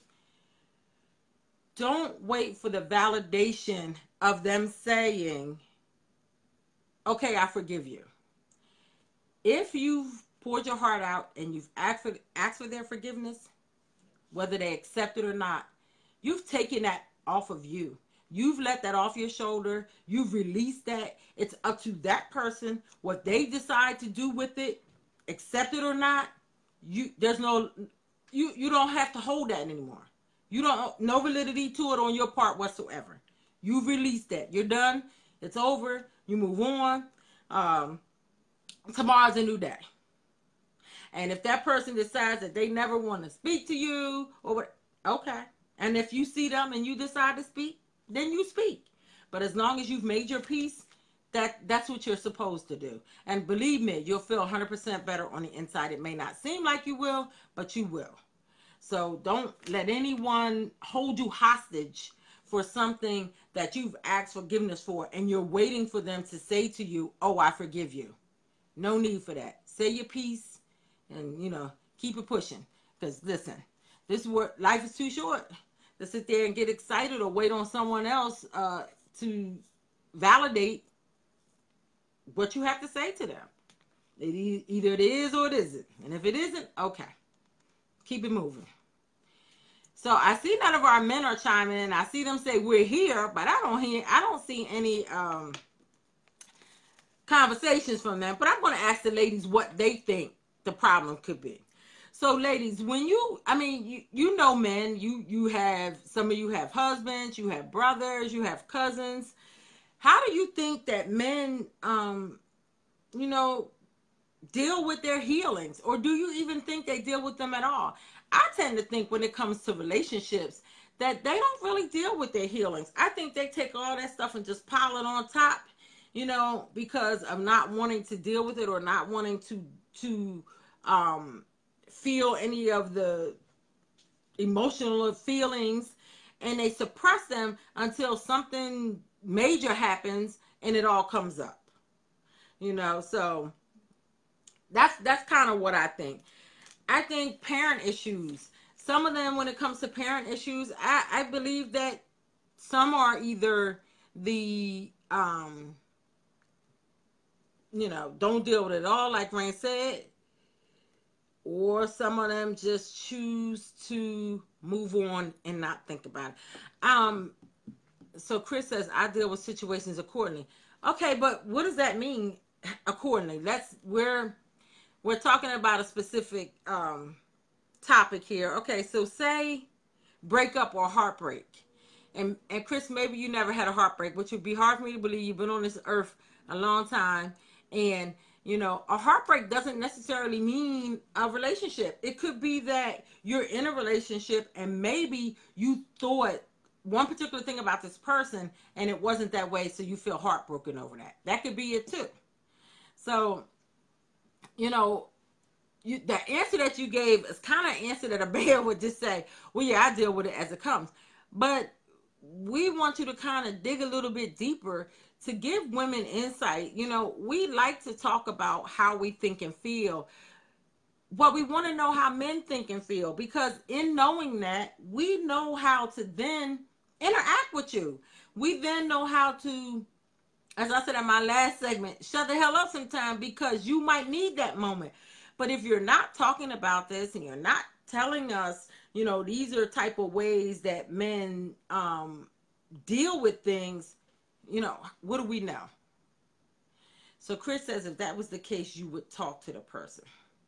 don't wait for the validation of them saying, okay, I forgive you. If you've poured your heart out and you've asked for their forgiveness, whether they accept it or not, you've taken that off of you. You've let that off your shoulder. You've released that. It's up to that person what they decide to do with it, accept it or not. You don't have to hold that anymore. You don't no validity to it on your part whatsoever. You've released that. You're done. It's over. You move on. Tomorrow's a new day. And if that person decides that they never want to speak to you or what, okay. And if you see them and you decide to speak, then you speak. But as long as you've made your peace, that's what you're supposed to do. And believe me, you'll feel 100% better on the inside. It may not seem like you will, but you will. So don't let anyone hold you hostage for something that you've asked forgiveness for and you're waiting for them to say to you, oh, I forgive you. No need for that. Say your piece and, keep it pushing. Because listen, this is what life is too short to sit there and get excited or wait on someone else to validate what you have to say to them. Either it is or it isn't. And if it isn't, okay. Keep it moving. So I see none of our men are chiming in. I see them say we're here, but I don't see any conversations from them. But I'm going to ask the ladies what they think the problem could be. So ladies, when you know men, you have, some of you have husbands, you have brothers, you have cousins. How do you think that men, deal with their healings? Or do you even think they deal with them at all? I tend to think when it comes to relationships that they don't really deal with their healings. I think they take all that stuff and just pile it on top, because of not wanting to deal with it or not wanting to feel any of the emotional feelings, and they suppress them until something major happens and it all comes up. So that's kind of what I think. I think parent issues, some of them, when it comes to parent issues, I believe that some are either the don't deal with it at all, like Rain said, or some of them just choose to move on and not think about it. So Chris says, I deal with situations accordingly. Okay, but what does that mean, accordingly? We're talking about a specific topic here. Okay, so say breakup or heartbreak. And Chris, maybe you never had a heartbreak, which would be hard for me to believe. You've been on this earth a long time. And, a heartbreak doesn't necessarily mean a relationship. It could be that you're in a relationship and maybe you thought one particular thing about this person and it wasn't that way, so you feel heartbroken over that. That could be it too. So, the answer that you gave is kind of an answer that a bear would just say, well, yeah, I deal with it as it comes. But we want you to kind of dig a little bit deeper to give women insight. We like to talk about how we think and feel, but we want to know how men think and feel, because in knowing that, we know how to then interact with you. We then know how to, as I said in my last segment, shut the hell up sometime, because you might need that moment. But if you're not talking about this and you're not telling us, these are type of ways that men deal with things, what do we know? So Chris says, if that was the case, you would talk to the person.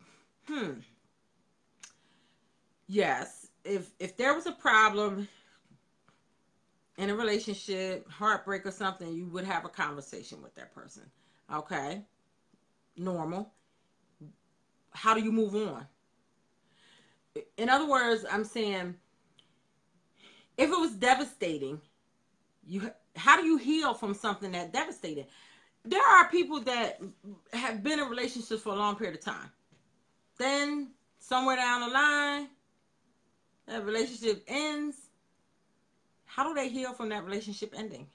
Yes. If there was a problem in a relationship, heartbreak or something, you would have a conversation with that person. Okay. Normal. How do you move on? In other words, I'm saying, if it was devastating, how do you heal from something that devastated? There are people that have been in relationships for a long period of time. Then somewhere down the line, that relationship ends. How do they heal from that relationship ending?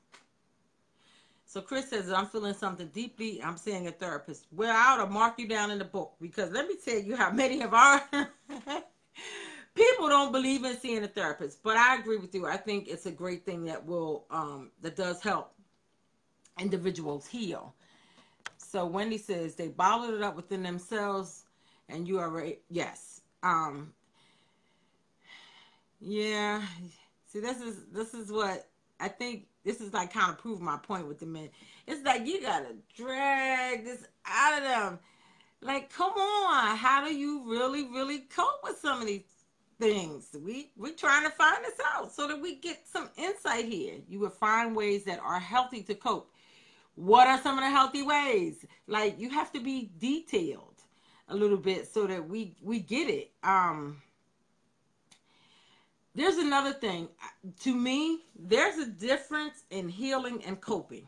So Chris says, I'm feeling something deeply. I'm seeing a therapist. Well, I ought to mark you down in the book, because let me tell you how many of our people don't believe in seeing a therapist. But I agree with you. I think it's a great thing that that does help individuals heal. So Wendy says they bottled it up within themselves, and you already, yes. Yeah. See, this is what I think. This is like kind of prove my point with the men. It's like you gotta drag this out of them. Like, come on, how do you really, really cope with some of these things? We trying to find this out so that we get some insight here. You would find ways that are healthy to cope. What are some of the healthy ways? Like, you have to be detailed a little bit so that we get it. There's another thing. To me, there's a difference in healing and coping.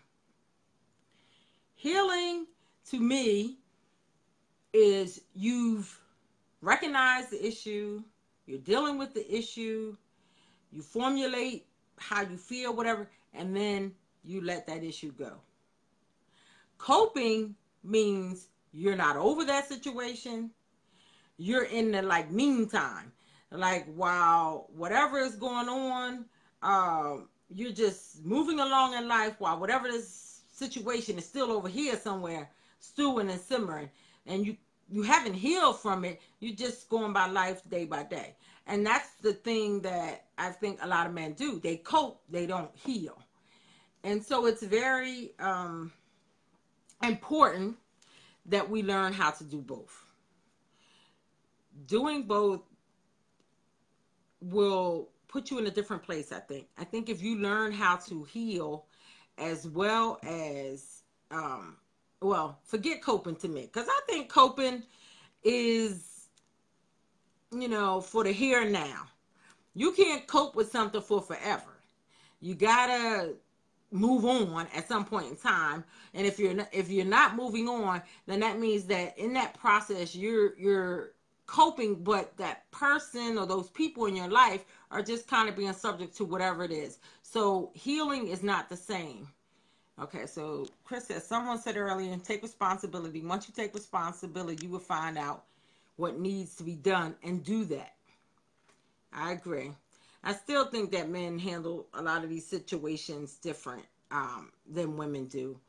Healing, to me, is you've recognized the issue, you're dealing with the issue, you formulate how you feel, whatever, and then you let that issue go. Coping means you're not over that situation. You're in the like meantime. Like while whatever is going on, you're just moving along in life while whatever this situation is still over here somewhere, stewing and simmering. And you haven't healed from it. You're just going by life day by day. And that's the thing that I think a lot of men do. They cope, they don't heal. And so it's very important that we learn how to do both. Doing both will put you in a different place, I think. I think if you learn how to heal as well as, forget coping to me. Because I think coping is, for the here and now. You can't cope with something for forever. You gotta move on at some point in time. And if you're not moving on, then that means that in that process you're coping, but that person or those people in your life are just kind of being subject to whatever it is. So healing is not the same. Okay, so Chris says, someone said earlier, take responsibility. Once you take responsibility, you will find out what needs to be done and do that. I agree. I still think that men handle a lot of these situations different than women do.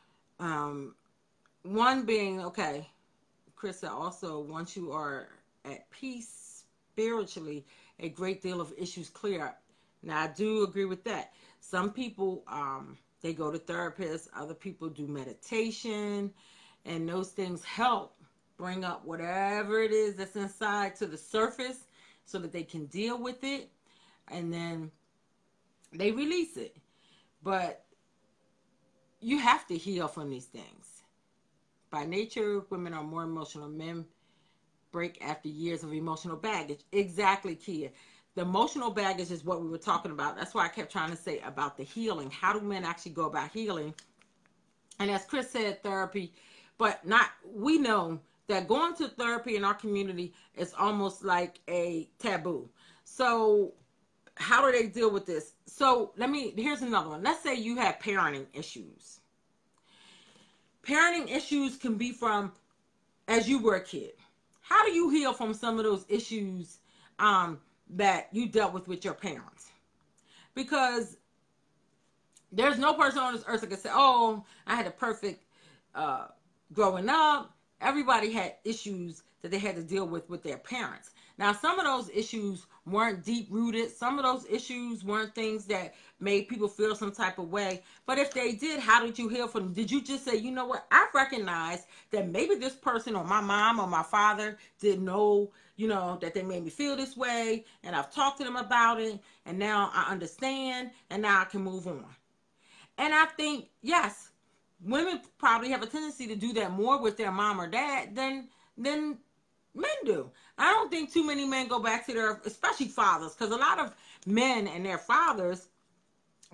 One being, okay, Chris said also, once you are at peace spiritually, a great deal of issues clear up. Now, I do agree with that. Some people, they go to therapists. Other people do meditation. And those things help bring up whatever it is that's inside to the surface so that they can deal with it. And then they release it. But you have to heal from these things. By nature, women are more emotional. Men break after years of emotional baggage. Exactly, Kia. The emotional baggage is what we were talking about. That's why I kept trying to say about the healing. How do men actually go about healing? And as Chris said, therapy, but not, we know that going to therapy in our community is almost like a taboo. So how do they deal with this? So here's another one. Let's say you have parenting issues. Parenting issues can be from as you were a kid. How do you heal from some of those issues that you dealt with your parents? Because there's no person on this earth that can say, oh, I had a perfect growing up. Everybody had issues that they had to deal with their parents. Now, some of those issues weren't deep-rooted. Some of those issues weren't things that made people feel some type of way. But if they did, how did you heal from them? Did you just say, you know what, I recognize that maybe this person or my mom or my father didn't know, that they made me feel this way, and I've talked to them about it, and now I understand, and now I can move on. And I think, yes, women probably have a tendency to do that more with their mom or dad than men do. I don't think too many men go back to their, especially fathers, because a lot of men and their fathers,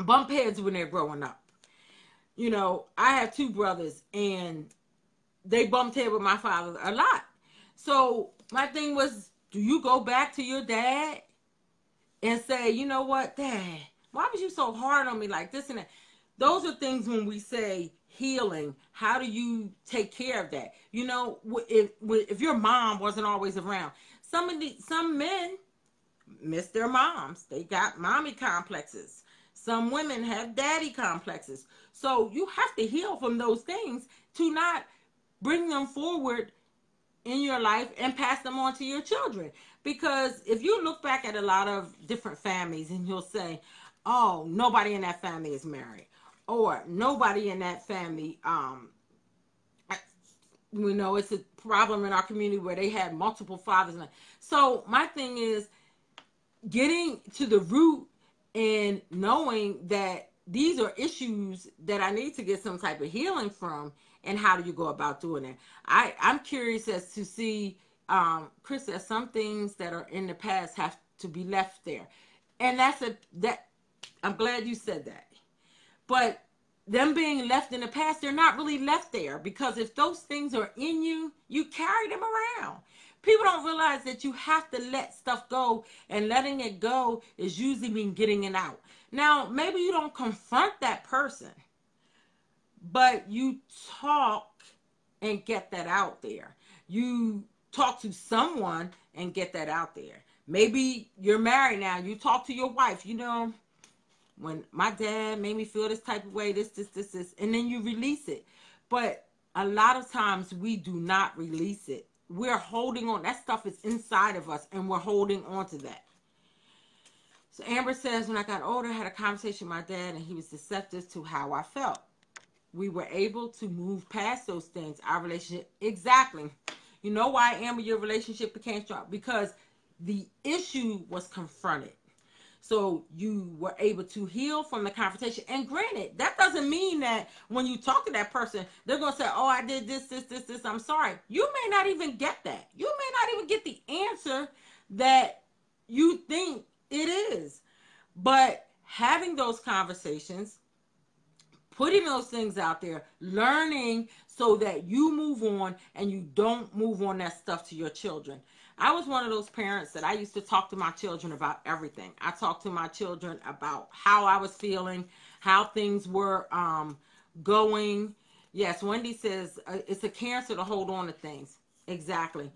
bump heads when they're growing up. You know, I have two brothers, and they bumped head with my father a lot. So my thing was, do you go back to your dad and say, you know what, Dad, why was you so hard on me like this and that? Those are things when we say healing. How do you take care of that? You know, if your mom wasn't always around, some men miss their moms. They got mommy complexes. Some women have daddy complexes. So you have to heal from those things to not bring them forward in your life and pass them on to your children. Because if you look back at a lot of different families and you'll say, oh, nobody in that family is married, or nobody in that family, we know it's a problem in our community where they had multiple fathers. So my thing is getting to the root and knowing that these are issues that I need to get some type of healing from, and how do you go about doing it? I'm curious as to see, Chris, there's some things that are in the past have to be left there, and that I'm glad you said that. But them being left in the past, they're not really left there, because if those things are in you, you carry them around. People don't realize that you have to let stuff go, and letting it go is usually mean getting it out. Now, maybe you don't confront that person, but you talk and get that out there. You talk to someone and get that out there. Maybe you're married now. You talk to your wife. You know, when my dad made me feel this type of way, this, and then you release it. But a lot of times we do not release it. We're holding on. That stuff is inside of us, and we're holding on to that. So Amber says, when I got older, I had a conversation with my dad, and he was receptive to how I felt. We were able to move past those things. Our relationship, exactly. You know why, Amber, your relationship became strong? Because the issue was confronted. So you were able to heal from the confrontation. And granted, that doesn't mean that when you talk to that person, they're going to say, oh, I did this, I'm sorry. You may not even get that. You may not even get the answer that you think it is. But having those conversations, putting those things out there, learning so that you move on and you don't move on that stuff to your children. I was one of those parents that I used to talk to my children about everything. I talked to my children about how I was feeling, how things were going. Yes, Wendy says it's a cancer to hold on to things. Exactly.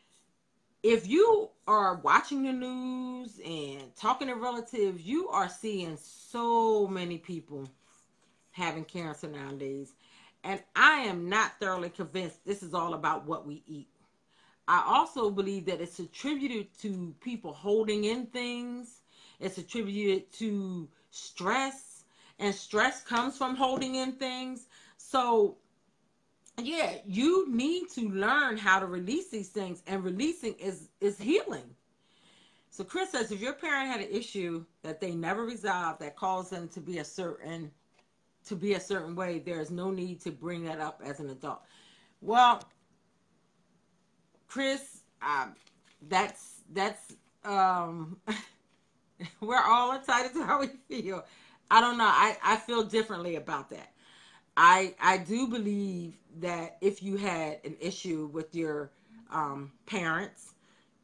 If you are watching the news and talking to relatives, you are seeing so many people having cancer nowadays. And I am not thoroughly convinced this is all about what we eat. I also believe that it's attributed to people holding in things. It's attributed to stress, and stress comes from holding in things. So, yeah, you need to learn how to release these things, and releasing is healing. So Chris says, if your parent had an issue that they never resolved that caused them to be a certain way, there is no need to bring that up as an adult. Well, Chris, that's we're all entitled to how we feel. I don't know. I feel differently about that. I do believe that if you had an issue with your parents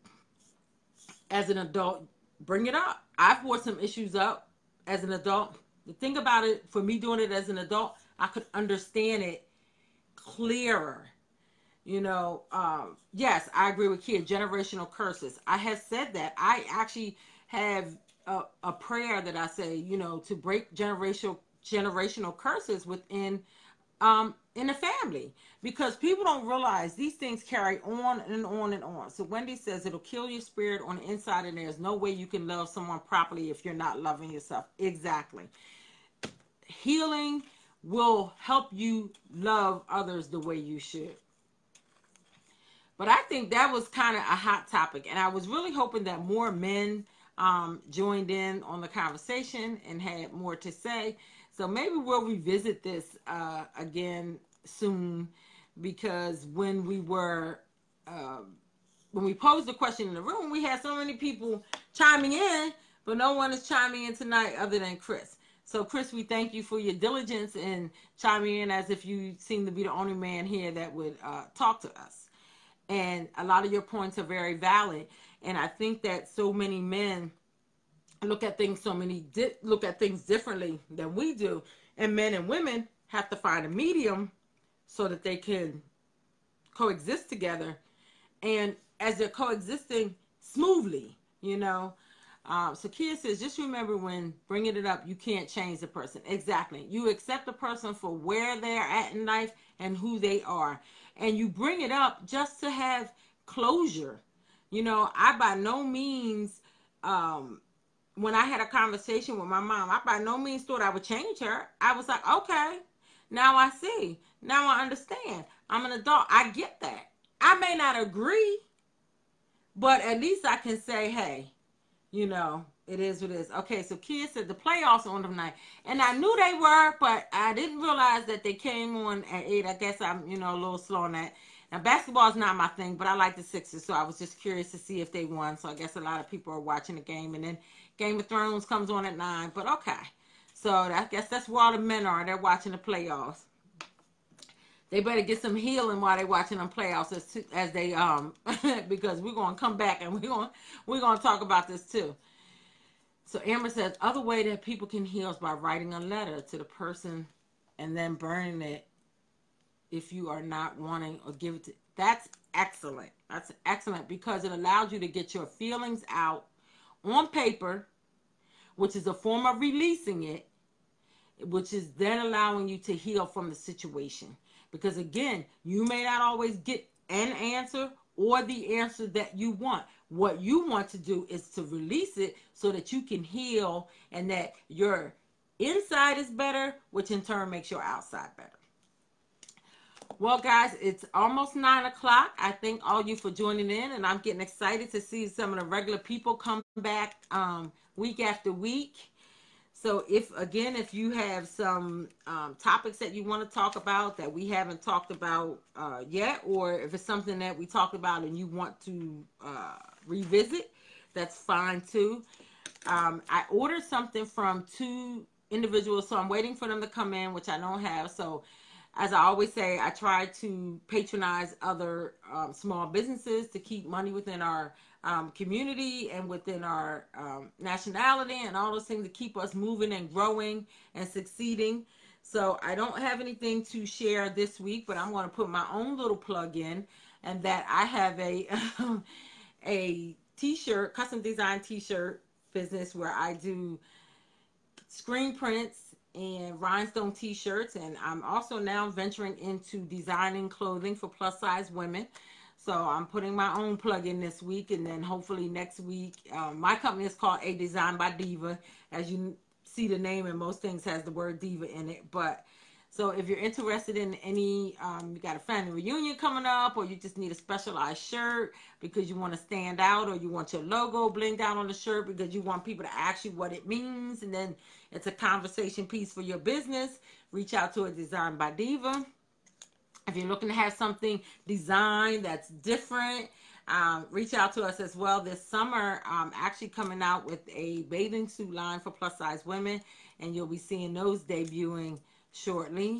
as an adult, bring it up. I've brought some issues up as an adult. The thing about it, for me doing it as an adult, I could understand it clearer. You know, yes, I agree with Kia. Generational curses. I have said that. I actually have a prayer that I say, you know, to break generational curses within in the family, because people don't realize these things carry on and on and on. So Wendy says it'll kill your spirit on the inside, and there's no way you can love someone properly if you're not loving yourself. Exactly. Healing will help you love others the way you should. But I think that was kind of a hot topic, and I was really hoping that more men joined in on the conversation and had more to say. So maybe we'll revisit this again soon, because when we posed the question in the room, we had so many people chiming in, but no one is chiming in tonight other than Chris. So, Chris, we thank you for your diligence and chiming in as if you seem to be the only man here that would talk to us. And a lot of your points are very valid. And I think that so many men look at things differently than we do. And men and women have to find a medium so that they can coexist together. And as they're coexisting smoothly, you know. So Kia says, just remember when bringing it up, you can't change the person. Exactly. You accept the person for where they're at in life and who they are. And you bring it up just to have closure. You know, I by no means, when I had a conversation with my mom, I by no means thought I would change her. I was like, okay, now I see. Now I understand. I'm an adult. I get that. I may not agree, but at least I can say, hey, you know, it is what it is. Okay, so Kia said the playoffs are on tonight. And I knew they were, but I didn't realize that they came on at 8. I guess I'm, a little slow on that. Now, basketball is not my thing, but I like the Sixers, so I was just curious to see if they won. So I guess a lot of people are watching the game. And then Game of Thrones comes on at 9, but okay. So I guess that's where all the men are. They're watching the playoffs. They better get some healing while they're watching them playoffs as they because we're gonna come back and we're gonna talk about this too. So Amber says other way that people can heal is by writing a letter to the person and then burning it if you are not wanting or give it to. That's excellent. That's excellent because it allows you to get your feelings out on paper, which is a form of releasing it, which is then allowing you to heal from the situation. Because again, you may not always get an answer or the answer that you want. What you want to do is to release it so that you can heal and that your inside is better, which in turn makes your outside better. Well, guys, it's almost 9 o'clock. I thank all you for joining in, and I'm getting excited to see some of the regular people come back week after week. So if you have some topics that you want to talk about that we haven't talked about yet, or if it's something that we talked about and you want to revisit, that's fine too. I ordered something from 2 individuals, so I'm waiting for them to come in, which I don't have. So as I always say, I try to patronize other small businesses to keep money within our community and within our nationality and all those things to keep us moving and growing and succeeding. So I don't have anything to share this week, but I'm going to put my own little plug in, and that I have a t-shirt, custom design t-shirt business where I do screen prints and rhinestone t-shirts, and I'm also now venturing into designing clothing for plus size women. So I'm putting my own plug in this week, and then hopefully next week, my company is called A Design by Diva. As you see, the name and most things has the word diva in it. But so if you're interested in any, you got a family reunion coming up, or you just need a specialized shirt because you want to stand out, or you want your logo blinged out on the shirt because you want people to ask you what it means, and then it's a conversation piece for your business, reach out to A Design by Diva. If you're looking to have something designed that's different, reach out to us as well. This summer, I'm actually coming out with a bathing suit line for plus size women, and you'll be seeing those debuting shortly.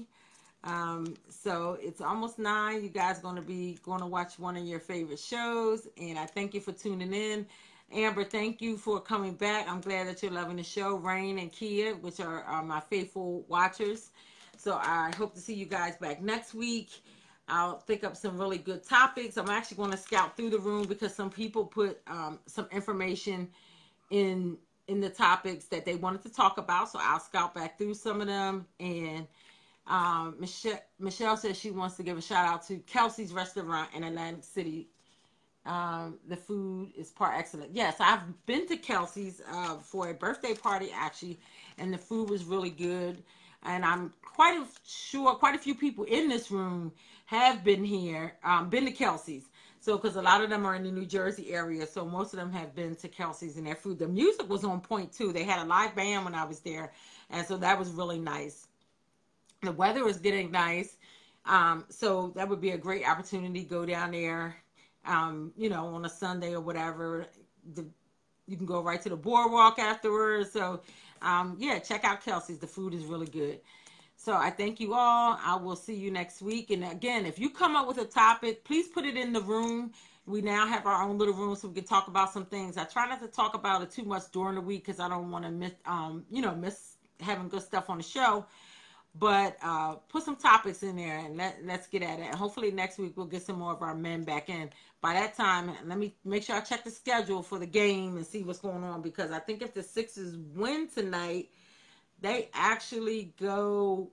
So it's almost 9. You guys are going to watch one of your favorite shows, and I thank you for tuning in. Amber, thank you for coming back. I'm glad that you're loving the show. Rain and Kia, which are my faithful watchers. So I hope to see you guys back next week. I'll pick up some really good topics. I'm actually going to scout through the room because some people put some information in the topics that they wanted to talk about. So I'll scout back through some of them. And Michelle says she wants to give a shout out to Kelsey's Restaurant in Atlantic City. The food is par excellent. Yes, I've been to Kelsey's for a birthday party actually, and the food was really good. And I'm quite a few people in this room have been here, been to Kelsey's. So, because a lot of them are in the New Jersey area, so most of them have been to Kelsey's, and their food. The music was on point too. They had a live band when I was there, and so that was really nice. The weather was getting nice, so that would be a great opportunity to go down there, on a Sunday or whatever. You can go right to the boardwalk afterwards. So Yeah, check out Kelsey's. The food is really good. So I thank you all. I will see you next week. And again, if you come up with a topic, please put it in the room. We now have our own little room so we can talk about some things. I try not to talk about it too much during the week because I don't want to miss, miss having good stuff on the show. But put some topics in there and let's get at it. And hopefully next week we'll get some more of our men back in. By that time, let me make sure I check the schedule for the game and see what's going on, because I think if the Sixers win tonight, they actually go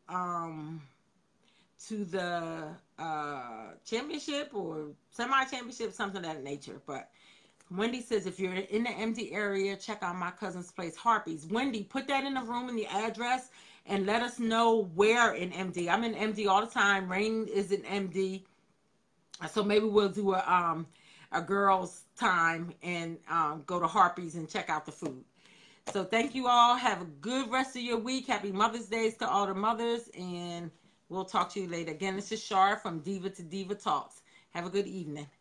to the championship or semi-championship, something of that nature. But Wendy says, if you're in the MD area, check out my cousin's place, Harpies. Wendy, put that in the room and the address and let us know where in MD. I'm in MD all the time. Rain is in MD. So maybe we'll do a girls' time and go to Harpies and check out the food. So thank you all. Have a good rest of your week. Happy Mother's Day to all the mothers. And we'll talk to you later. Again, this is Shar from Diva to Diva Talks. Have a good evening.